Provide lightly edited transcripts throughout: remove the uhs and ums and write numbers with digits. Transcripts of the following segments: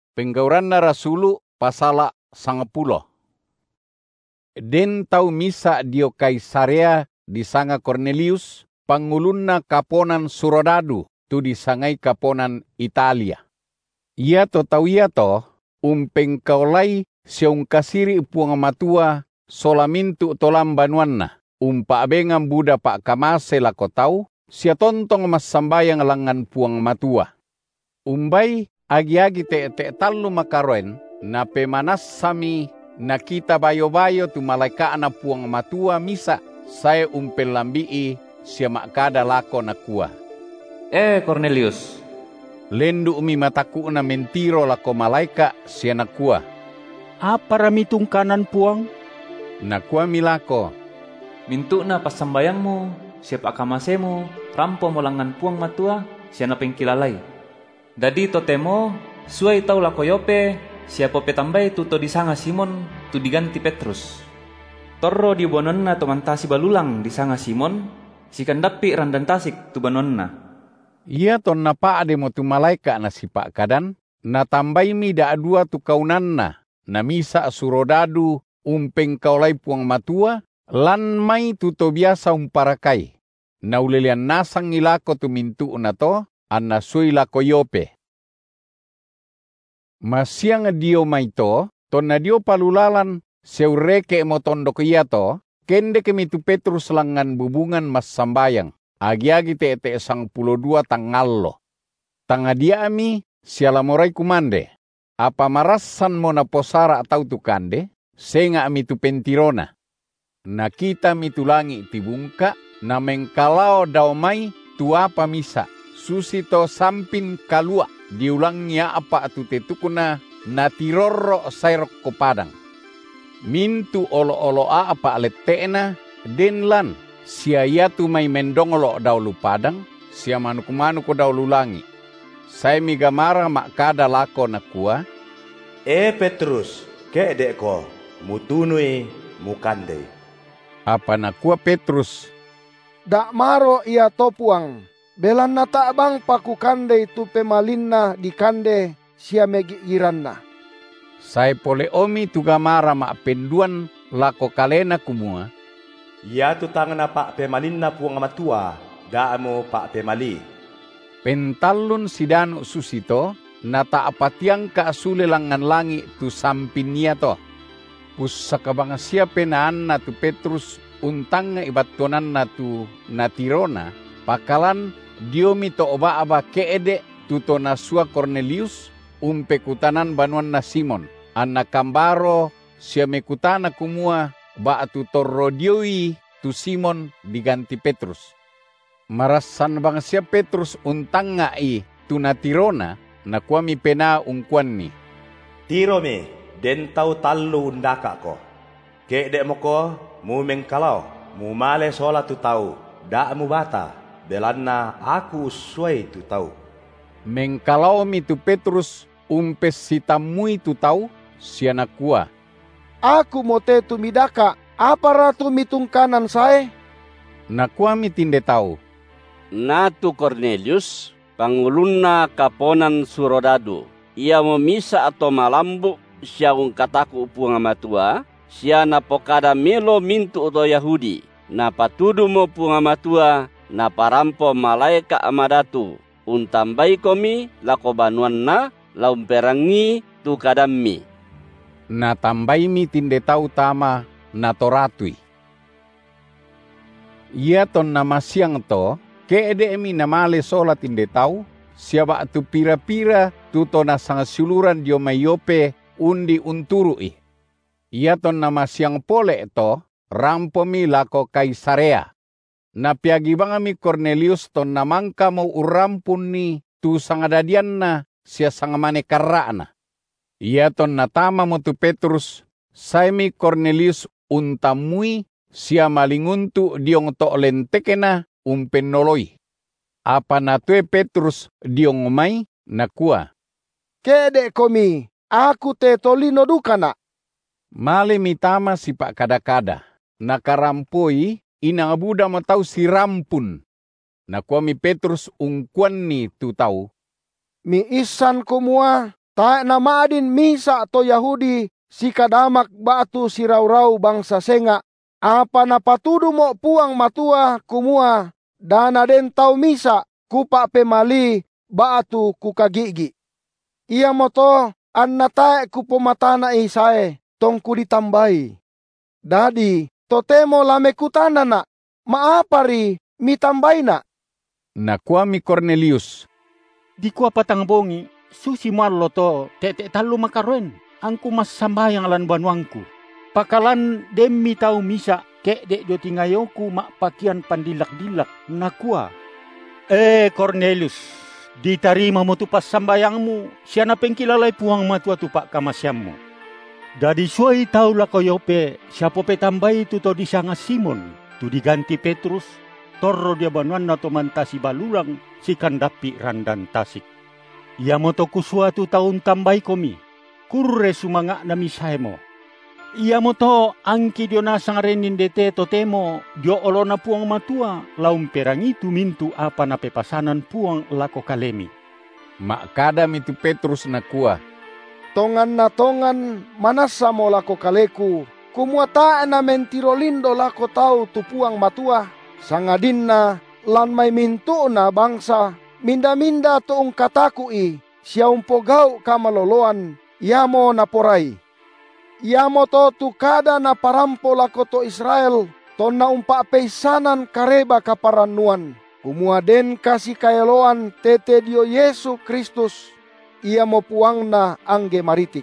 Penggauran na Rasulu pasala 10. Den tau misa dio Kaisarea disanga Cornelius, pangulunna kaponan Surodadu tu disangai kaponan Italia. Ia to tau ia to, pengkaulai siung kasiri puang matua solamintu tolam banuanna, paabengan Buddha pak kamase lako tau, sia tontong mas sambayang langan puang matua. Umbai agi-agi te talu makaroen, na pemanas sami nakita bayo-bayo tu malaika na puang matua misa, saya lambii sia makada lako nakua. Cornelius. Lendu umi mataku na mentiro lako malaika sia nakua. Apa ramitung kanan puang? Nakua milako. Mintu na pasambayangmu, siap akamasemu, rampo molangan puang matua, sia na pengkilalay. Dadi totemo, suai tau lako yope, siapa petambay tuto disanga Simon, tu diganti Petrus. Torro di bononna to mantasi balulang disanga Simon, si kandapi randan tasik tu banonna. Ia ton napa ade mo tu malaika na si pak kadan, na tambay mi da adua tu kaunanna, na misa Surodadu pengkaulai puang matua, lan mai tuto biasa parakai. Na ulelian nasang ilako tu mintu na to, anna sui lako yope. Masiang dio mai to na dio palulalan seureke mo tondok iya to, kende kemi tu Petrus langan bubungan mas sambayang. Agi-agi te 12 tangallo. Tanga dia ami siala morai kumande. Apa marasan mo na posara atau tu kande, senga ami tu pentirona. Na kita mitulangi tibungka, na mengkalao daumai tu apa misa. Susito sampin kalua, diulangnya apa tu tetukuna, na tirorro sairok ko padang. Mintu olo-olo apa letena, denlan. Sia ia tu mai mendongolo daulu padang, sia manuk-manuk daulu langi. Saya migamara mak kada lako nakua. Petrus, ke deko, mutunui mukande. Apa nakua Petrus? Dak maro ia topuang, belan na tak bang paku kande tu pemalinna di kande sia megi iranna. Saya pole omi tu gamara mak penduan lako kalena kumua. Ia tu tangan pak pemalinna puang matua, daamu pak pemali. Pentalun sidanu susito, na tak apatiang kaasule langan langi tu sampinia to. Pusaka banga siape na tu Petrus untang ibatonan na tu natirona, pakalan diomi to oba-aba keede tu to nasua Cornelius, pekutanan banuan na Simon, anak kambaro sia mekutana kumua, ba tu torrodioi tu Simon diganti Petrus. Marasan bang siya Petrus untang ngai tu natirona na kuami pena ungkuan ni. Tiro me den tau talu undaka ko. Ke dek moko mu mengkalau mu male sola tu tau da mu bata belanna aku suai tu tau. Mengkalau mi tu Petrus umpes sitamui tu tau sia nakua. Aku mote tu midaka, apa ratu mitung kanan saya? Nakua mi tinde tau. Natu Cornelius, pangulunna kaponan Surodadu. Ia memisa atau malambu siaung kataku puang matua, sia na pokada melo mintu uto Yahudi. Na patudu mo puang matua, na parampo malaika amadatu. Untambai komi lako banuan na, laumperangi tu kadammi. Na tambai mi tinde tau tama na toratui. Ia ton nama siang to, keede mi namale sola tinde tau, siapa tu pira-pira tu to na sangasuluran dio mayope undi unturui. Ia ton nama siang pole to, rampo mi lako Kaisarea. Na piagi bangami Cornelius ton namangka mau urampun ni tu sangadadian na sia sangamane karana. Ia ton natama mo tu Petrus, saimi Cornelius untamui sia malinguntu diong to lentekena penoloi. Apa natue Petrus diong mai nakua. Kede komi, aku te tolino dukana. Male mitama si pak kada-kada, nakarampoi inang Buddha matau si rampun. Nakua mi Petrus ungkuan ni tu tau. Mi isan kumua Ta na maadin misa to Yahudi si kadamak batu si raw-raw bangsa senga. Apa na patudu mo puang matua kumua dana den tau misa kupa pemali batu kukagigi. Ia moto an natae kupomatana isae tongku ditambai. Dadi totemo lame kutana na maapari mitambai na. Nakuami Cornelius, Di kuah patangbongi, susi marlo to tete talu makaroen. Angku mas sambayang alan banuangku. Pakalan demi tau misa kek dek do tingayoku mak pakian pandilak-dilak nakua. Cornelius, ditarima mo tu pas sambayangmu, siana pengkilalai puang matua tu pak kamasyammu. Dadi suai tau lako yope, siapa petambai tu to disanga Simon, tu diganti Petrus, torro dia banuan na to mantasi balulang si kandapi randan tasik. Ia moto kusuatu tahun tambai komi, kurre sumanga na misaemo. Ia moto angki dio nasang renin dete totemo dio olona puang matua laum perang itu mintu apa na pepasanan puang lako kalemi. mak kadam itu Petrus nakua, Tongan na tongan manasa mo lako kaleku. Kumuata na mentirolindo lako tau tu puang matua. Sangadin na lan may mintu na bangsa. Minda-minda tuong katakui. Siya umpogau kamaloloan. Yamo na poray. Yamo to tu kada na parampo lako to Israel. To na umpa peisanan kareba kaparanuan. Kumuaden kasih kaeloan tete dio Yesu Kristus. Ia mo puang na angge maritik.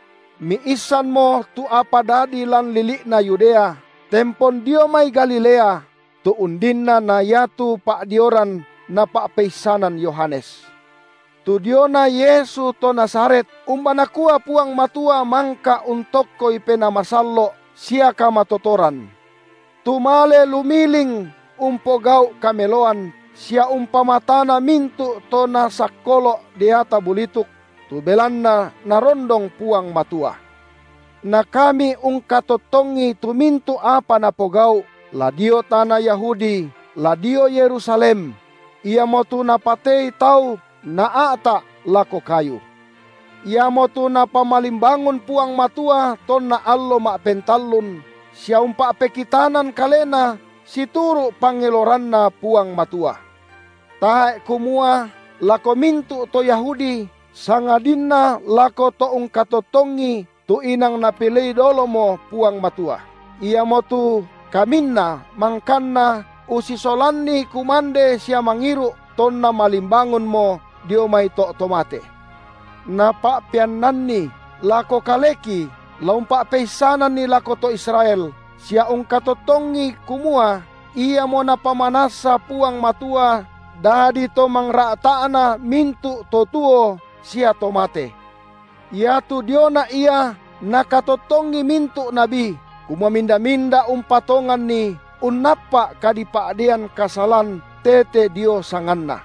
Miisan mo tu apa dadi lan lilik na Yudea. Tempon dio may Galilea. Tu undin na yatu pak dioran na pak peisanan Yohanes. Tu dio na Yesu to Nasaret. Umbanakua puang matua mangka untuk koi penamasallo siaka matotoran. Tu male lumiling umpogau kameloan. Sia umpamatana mintu to na sakolo diata bulituk. Tu belanna narondong puang matua. Na kami ungkatotongi tu mintu apa na pogau. Ladio tanah Yahudi, ladio Yerusalem. Ia motu napatei tau na ata lako kayu. Ia motu na pamalimbangun puang matua ton na allo mak pentalun. Sia umpa pekitanan kalena situru pangeloran na puang matua. Tahe kumua lako mintu to Yahudi sangadinna lako to ungkatotongi tu inang napilei dolomo puang matua. Ia motu kaminna mangkanna usisolanni kumande sia mangiru ton na malimbangun mo dio may to tomate. Napa piannanni lako kaleki laumpa peisanan ni lako to Israel sia ungkatotongi kumua ia mo na pamanasa puang matua. Dadi to mangrataana mintu to tuo sia tomate. Ia tu diona ia nakatotongi mintu nabi. Kumaminda-minda umpatongan ni unapa kadipaadian kasalan tete dio sanganna.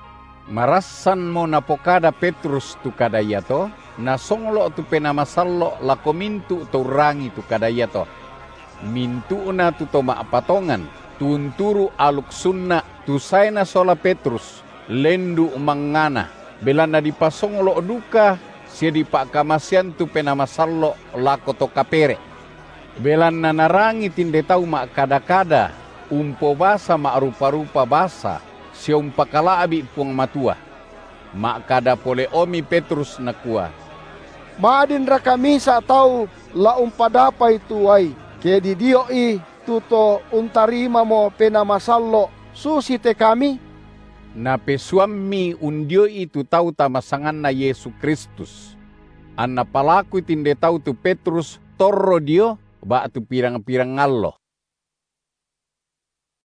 marasan mo napokada Petrus tu kadayato, na songlo tu penamasallo lako mintu tu rangi tu kadayato. Mintu na tu toma apatongan, tunturu aluk sunna tu sayna sola Petrus, lendu mangana, belana di pasonglo duka, sia di pak kamasian tu penamasallo lako to kapere. Belana narangi tinde tau mak kada-kada, umpo basa mak rupa-rupa basa, sia umpakalaabi puang matua. Mak kada pole omi Petrus nakua, Maadin rakamisa tau la umpadapai tuai. Kedi dioi tuto untarima mo penamasallo susite kami. na pesuami undio itu tau tamasangan na Yesu Kristus. Anna palaku tinde tau tu Petrus torro dio, ba tu pirang-pirang ngallo.